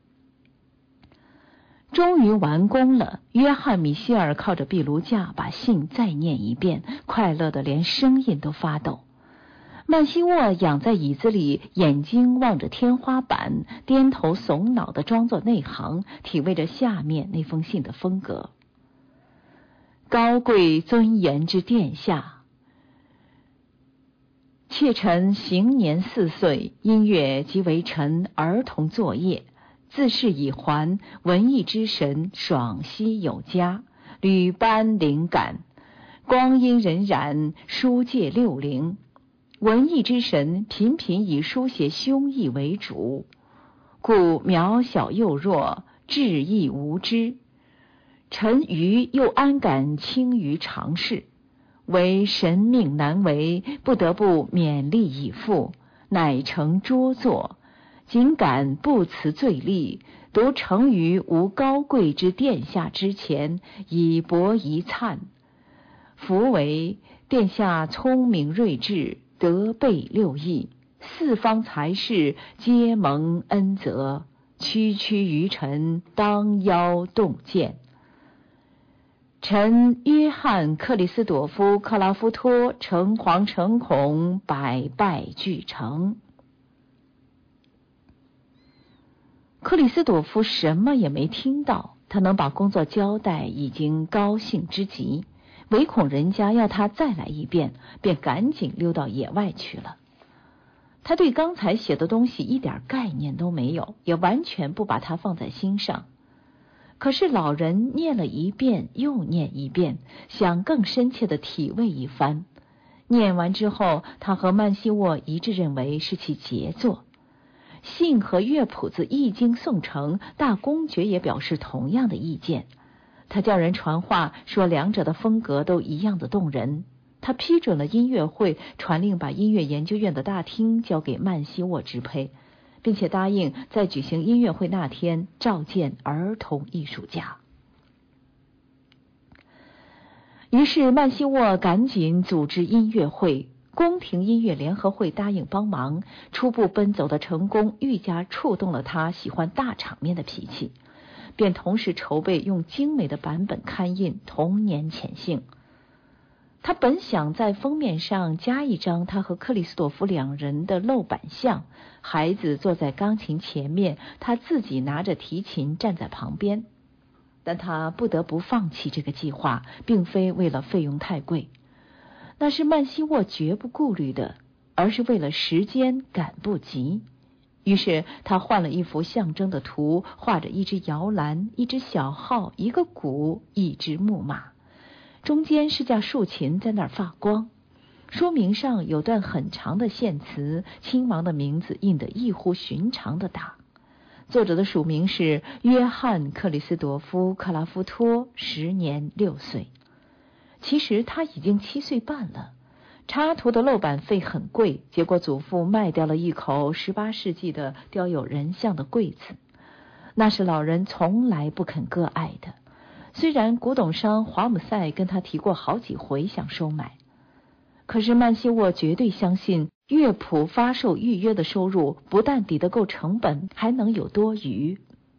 终于完工了，约翰·米歇尔靠着壁炉架把信再念一遍，快乐的连声音都发抖。曼希沃仰在椅子里，眼睛望着天花板，颠头耸脑地装作内行，体味着下面那封信的风格。高贵尊严之殿下，妾臣行年4岁，音乐即为臣儿童作业，自是已还，文艺之神爽息有加，屡颁灵感，光阴荏苒，书界60。文艺之神频频以书写胸臆为主，故渺小幼弱，志亦无知。臣愚又安敢轻于常事，为神命难违，不得不勉力以赴，乃成拙作，仅敢不辞罪力，独成于无高贵之殿下之前，以博一灿。夫为殿下聪明睿智，德备6艺，4方才士皆蒙恩泽，区区于臣，当邀动见。臣约翰·克里斯朵夫·克拉夫托诚惶诚恐，百败俱成。克里斯朵夫什么也没听到，他能把工作交代已经高兴之极，唯恐人家要他再来一遍，便赶紧溜到野外去了。他对刚才写的东西一点概念都没有，也完全不把它放在心上。可是老人念了一遍又念一遍，想更深切的体味一番。念完之后，他和曼希沃一致认为是其杰作。信和乐谱子一经送成，大公爵也表示同样的意见。他叫人传话说两者的风格都一样的动人。他批准了音乐会，传令把音乐研究院的大厅交给曼希沃支配，并且答应在举行音乐会那天召见儿童艺术家。于是曼希沃赶紧组织音乐会，宫廷音乐联合会答应帮忙，初步奔走的成功愈加触动了他喜欢大场面的脾气，便同时筹备用精美的版本刊印《童年潜幸》。 他本想在封面上加一张他和克里斯朵夫两人的露板像，孩子坐在钢琴前面，他自己拿着提琴站在旁边。但他不得不放弃这个计划，并非为了费用太贵，那是曼希沃绝不顾虑的，而是为了时间赶不及。于是他换了一幅象征的图，画着一只摇篮、一只小号、一个鼓、一只木马，中间是架竖琴在那儿发光。说明上有段很长的献词，亲王的名字印得异乎寻常的大。作者的署名是约翰·克里斯朵夫·克拉夫托，时年6岁。其实他已经7岁半了。插图的漏版费很贵，结果祖父卖掉了一口18世纪的雕有人像的柜子，那是老人从来不肯割爱的。虽然古董商华姆塞跟他提过好几回想收买，可是曼希沃绝对相信乐谱发售预约的收入不但抵得够成本，还能有多余。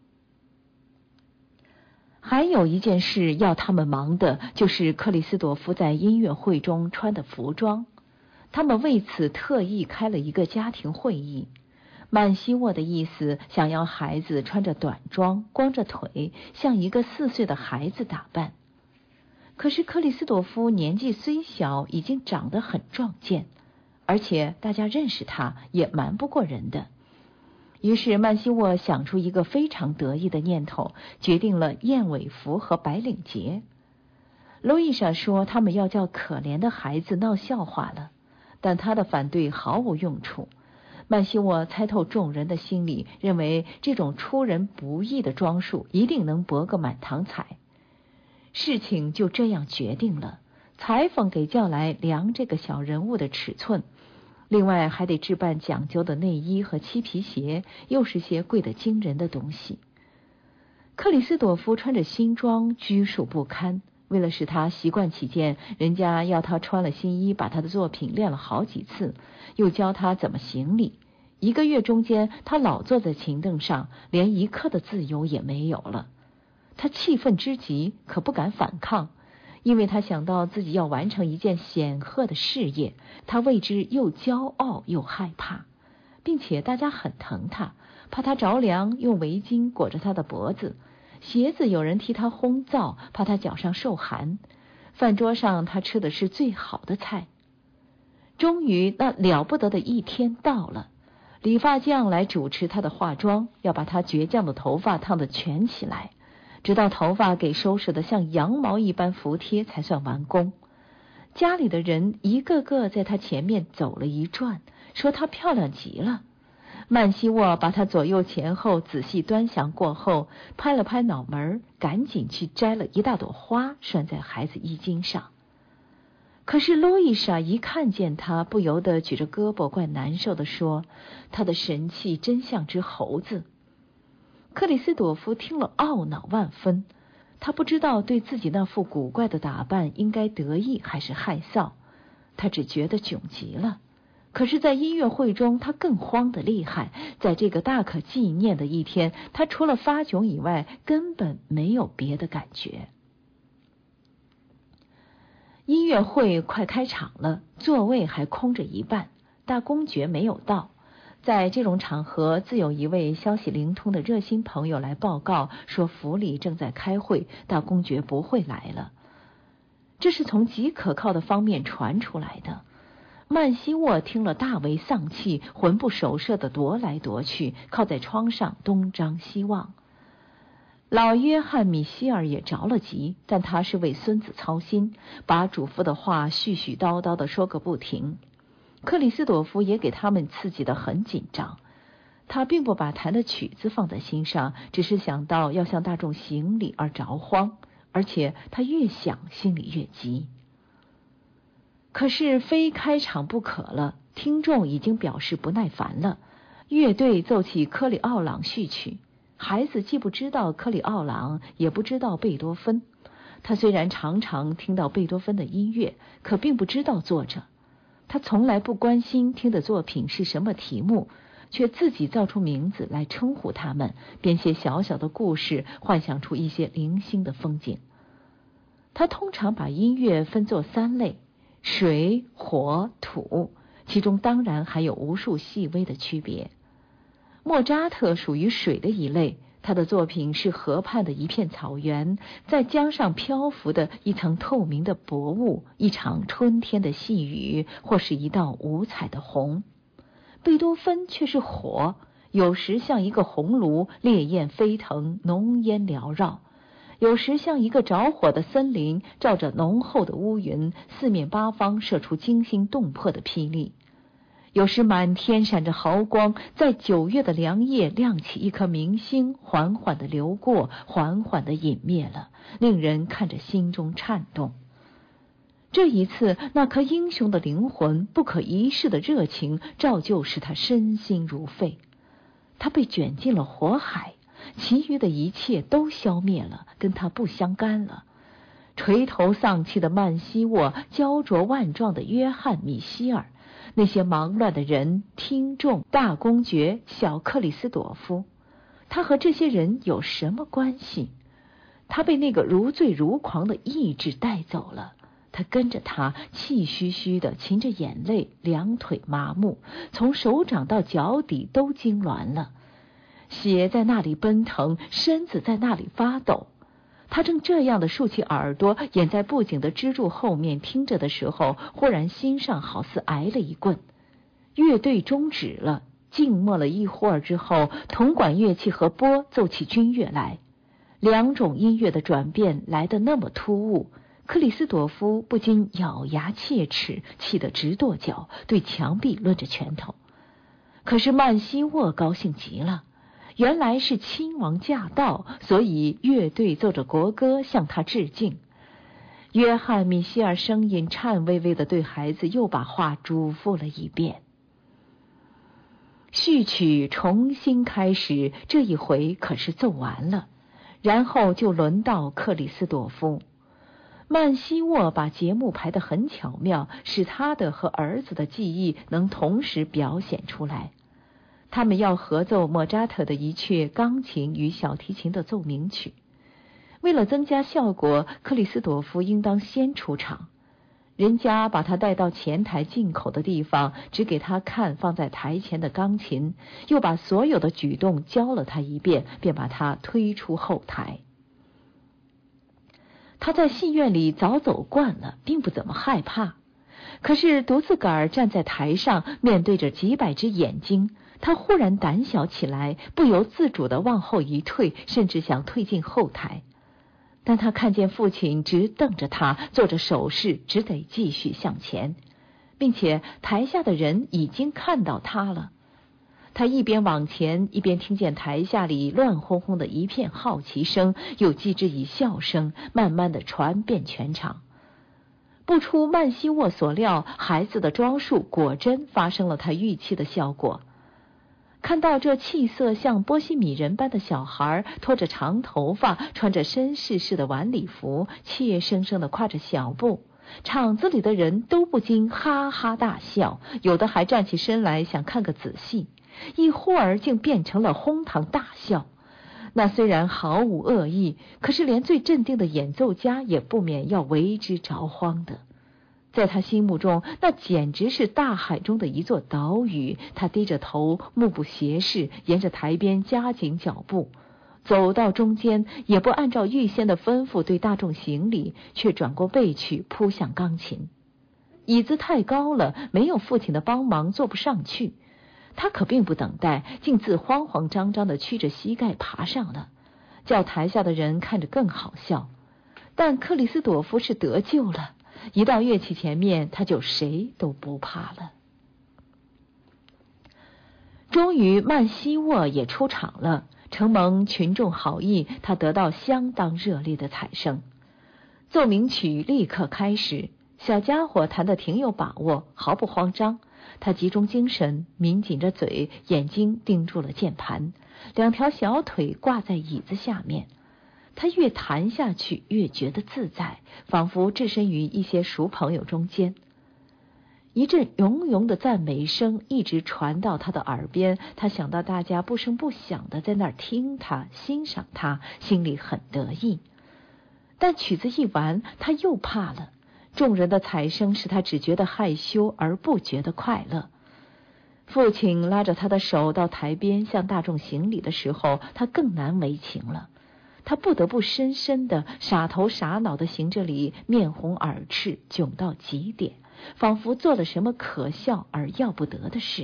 还有一件事要他们忙的，就是克里斯朵夫在音乐会中穿的服装。他们为此特意开了一个家庭会议。曼希沃的意思想要孩子穿着短装，光着腿，像一个4岁的孩子打扮。可是克里斯朵夫年纪虽小，已经长得很壮健，而且大家认识他，也瞒不过人的。于是曼希沃想出一个非常得意的念头，决定了燕尾服和白领结。路易莎说他们要叫可怜的孩子闹笑话了，但他的反对毫无用处。曼希沃猜透众人的心理，认为这种出人不意的装束一定能博个满堂彩。事情就这样决定了，裁缝给叫来量这个小人物的尺寸，另外还得置办讲究的内衣和漆皮鞋，又是些贵得惊人的东西。克里斯朵夫穿着新装，拘束不堪。为了使他习惯起见，人家要他穿了新衣，把他的作品练了好几次，又教他怎么行礼。1个月中间，他老坐在琴凳上，连一刻的自由也没有了。他气愤之极，可不敢反抗，因为他想到自己要完成一件显赫的事业，他为之又骄傲又害怕，并且大家很疼他，怕他着凉，用围巾裹着他的脖子，鞋子有人替他烘皂，怕他脚上受寒。饭桌上他吃的是最好的菜。终于那了不得的一天到了，理发匠来主持他的化妆，要把他倔强的头发烫得卷起来，直到头发给收拾得像羊毛一般服帖才算完工。家里的人一个个在他前面走了一转，说她漂亮极了。曼希沃把她左右前后仔细端详过后，拍了拍脑门，赶紧去摘了一大朵花拴在孩子衣襟上。可是路易莎一看见他，不由得举着胳膊怪难受地说，他的神气真像只猴子。克里斯朵夫听了懊恼万分，他不知道对自己那副古怪的打扮应该得意还是害臊，他只觉得窘极了。可是在音乐会中他更慌得厉害，在这个大可纪念的一天，他除了发窘以外根本没有别的感觉。音乐会快开场了，座位还空着一半，大公爵没有到。在这种场合，自有一位消息灵通的热心朋友来报告说府里正在开会，大公爵不会来了。这是从极可靠的方面传出来的。曼希沃听了大为丧气，魂不守舍地踱来踱去，靠在窗上东张西望。老约翰·米歇尔也着了急，但他是为孙子操心，把主父的话絮絮叨叨地说个不停。克里斯朵夫也给他们刺激得很紧张，他并不把弹的曲子放在心上，只是想到要向大众行礼而着慌，而且他越想心里越急。可是非开场不可了，听众已经表示不耐烦了。乐队奏起科里奥朗序曲，孩子既不知道科里奥朗，也不知道贝多芬。他虽然常常听到贝多芬的音乐，可并不知道作者。他从来不关心听的作品是什么题目，却自己造出名字来称呼他们，编些小小的故事，幻想出一些零星的风景。他通常把音乐分作3类： 水、火、土，其中当然还有无数细微的区别。莫扎特属于水的一类，他的作品是河畔的一片草原，在江上漂浮的一层透明的薄雾，一场春天的细雨，或是一道五彩的红。贝多芬却是火，有时像一个红炉，烈焰飞腾，浓烟缭绕；有时像一个着火的森林，罩着浓厚的乌云，四面八方射出惊心动魄的霹雳。有时满天闪着毫光，在9月的凉夜亮起一颗明星，缓缓地流过，缓缓地隐灭了，令人看着心中颤动。这一次，那颗英雄的灵魂，不可一世的热情，照旧使他身心如沸。他被卷进了火海，其余的一切都消灭了，跟他不相干了。垂头丧气的曼西沃，焦灼万状的约翰·米歇尔，那些忙乱的人、听众、大公爵、小克里斯朵夫，他和这些人有什么关系？他被那个如醉如狂的意志带走了，他跟着他，气吁吁的，噙着眼泪，两腿麻木，从手掌到脚底都痉挛了，血在那里奔腾，身子在那里发抖。他正这样的竖起耳朵，掩在布景的支柱后面听着的时候，忽然心上好似挨了一棍。乐队终止了，静默了一会儿之后，铜管乐器和波奏起军乐来。两种音乐的转变来得那么突兀，克里斯朵夫不禁咬牙切齿，气得直跺脚，对墙壁抡着拳头。可是曼西沃高兴极了，原来是亲王驾到，所以乐队奏着国歌向他致敬。约翰·米歇尔声音颤巍巍地对孩子又把话嘱咐了一遍。序曲重新开始，这一回可是奏完了，然后就轮到克里斯朵夫。曼西沃把节目排得很巧妙，使他的和儿子的技艺能同时表现出来。他们要合奏莫扎特的一阙钢琴与小提琴的奏鸣曲。为了增加效果，克里斯朵夫应当先出场。人家把他带到前台进口的地方，只给他看放在台前的钢琴，又把所有的举动教了他一遍，便把他推出后台。他在戏院里早走惯了，并不怎么害怕。可是独自个儿站在台上，面对着几百只眼睛，他忽然胆小起来，不由自主地往后一退，甚至想退进后台。但他看见父亲直瞪着他，做着手势，只得继续向前，并且台下的人已经看到他了。他一边往前，一边听见台下里乱哄哄的一片好奇声，又继之以笑声，慢慢地传遍全场。不出曼西沃所料，孩子的装束果真发生了他预期的效果。看到这气色像波西米人般的小孩，拖着长头发，穿着绅士式的晚礼服，怯生生地跨着小步，场子里的人都不禁哈哈大笑，有的还站起身来想看个仔细，一会儿竟变成了哄堂大笑。那虽然毫无恶意，可是连最镇定的演奏家也不免要为之着慌的。在他心目中，那简直是大海中的一座岛屿。他低着头，目不斜视，沿着台边加紧脚步，走到中间，也不按照预先的吩咐对大众行礼，却转过背去扑向钢琴。椅子太高了，没有父亲的帮忙坐不上去。他可并不等待，竟自慌慌张张地屈着膝盖爬上了，叫台下的人看着更好笑。但克里斯朵夫是得救了，一到乐器前面，他就谁都不怕了。终于曼西沃也出场了，承蒙群众好意，他得到相当热烈的采声。奏鸣曲立刻开始，小家伙弹得挺有把握，毫不慌张。他集中精神，抿紧着嘴，眼睛盯住了键盘，两条小腿挂在椅子下面。他越弹下去越觉得自在，仿佛置身于一些熟朋友中间。一阵融融的赞美声一直传到他的耳边，他想到大家不声不响的在那儿听他，欣赏他，心里很得意。但曲子一完，他又怕了， 众人的采声使他只觉得害羞而不觉得快乐。父亲拉着他的手到台边向大众行礼的时候，他更难为情了。他不得不深深的傻头傻脑的行着礼，面红耳赤，窘到极点，仿佛做了什么可笑而要不得的事。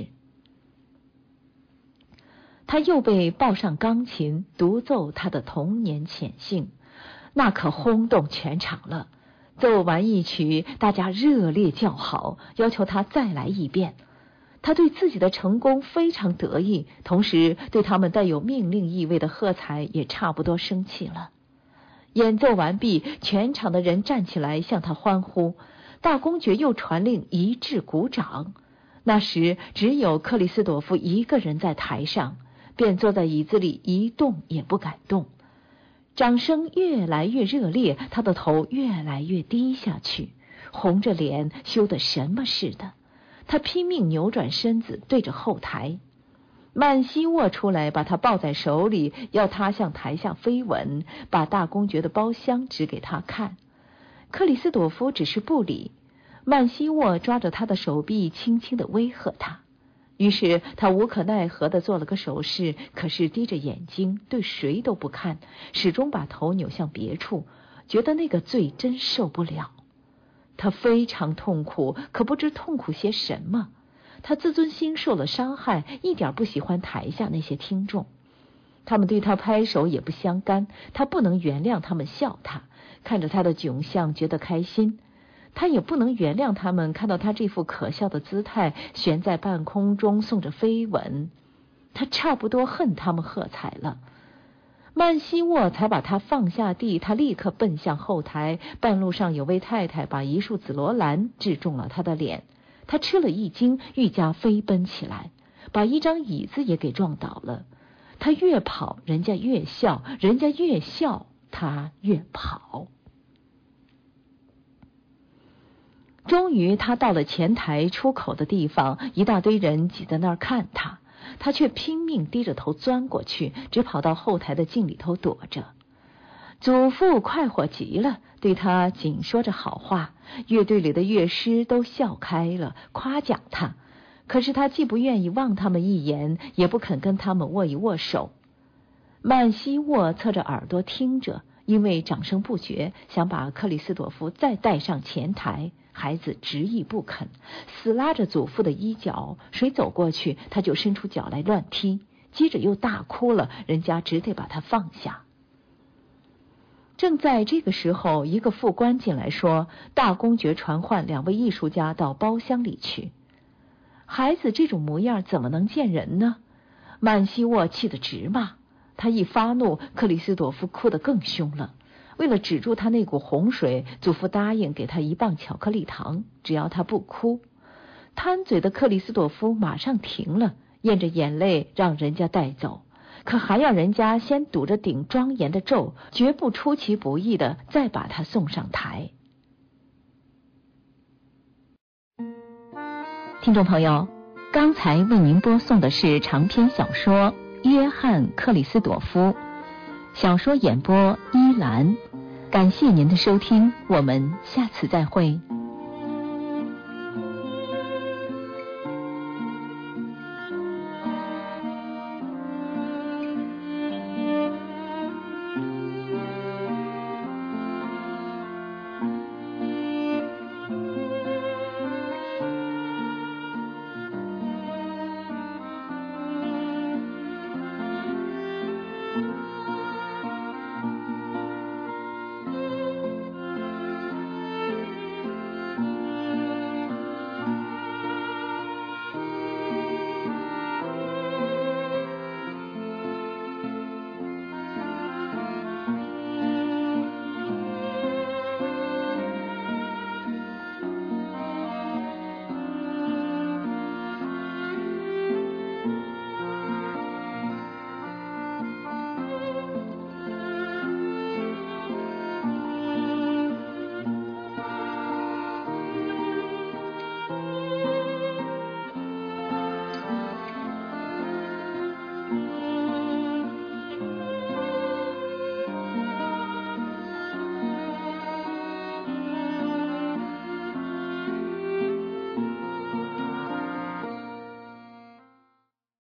他又被抱上钢琴，独奏他的童年浅幸，那可轰动全场了。奏完一曲，大家热烈叫好，要求他再来一遍。他对自己的成功非常得意，同时对他们带有命令意味的喝彩也差不多生气了。演奏完毕，全场的人站起来向他欢呼，大公爵又传令一致鼓掌。那时只有克里斯朵夫一个人在台上，便坐在椅子里一动也不敢动。掌声越来越热烈，他的头越来越低下去，红着脸，羞得什么似的。他拼命扭转身子，对着后台。曼西沃出来，把他抱在手里，要他向台下飞吻，把大公爵的包厢指给他看。克里斯朵夫只是不理。曼西沃抓着他的手臂，轻轻地威吓他。于是他无可奈何地做了个手势，可是低着眼睛，对谁都不看，始终把头扭向别处，觉得那个罪真受不了。他非常痛苦，可不知痛苦些什么。他自尊心受了伤害，一点不喜欢台下那些听众。他们对他拍手也不相干，他不能原谅他们笑他，看着他的窘相觉得开心。他也不能原谅他们看到他这副可笑的姿态，悬在半空中送着飞吻。他差不多恨他们喝彩了。曼西沃才把他放下地，他立刻奔向后台。半路上有位太太把一束紫罗兰掷中了他的脸，他吃了一惊，愈加飞奔起来，把一张椅子也给撞倒了。他越跑，人家越笑，人家越笑，他越跑。终于他到了前台出口的地方，一大堆人挤在那儿看他，他却拼命低着头钻过去，只跑到后台的镜里头躲着。祖父快活极了，对他仅说着好话，乐队里的乐师都笑开了，夸奖他。可是他既不愿意望他们一眼，也不肯跟他们握一握手。曼西沃侧着耳朵听着，因为掌声不绝，想把克里斯朵夫再带上前台。孩子执意不肯，死拉着祖父的衣角，谁走过去他就伸出脚来乱踢，接着又大哭了，人家只得把他放下。正在这个时候，一个副官进来说，大公爵传唤2位艺术家到包厢里去。孩子这种模样怎么能见人呢？曼西沃气得直骂，他一发怒，克里斯朵夫哭得更凶了。为了止住他那股洪水，祖父答应给他1磅巧克力糖，只要他不哭。贪嘴的克里斯朵夫马上停了，咽着眼泪让人家带走，可还要人家先堵着顶庄严的咒，绝不出其不意的再把他送上台。听众朋友，刚才为您播送的是长篇小说《约翰·克里斯朵夫》，小说演播依兰。感谢您的收听，我们下次再会。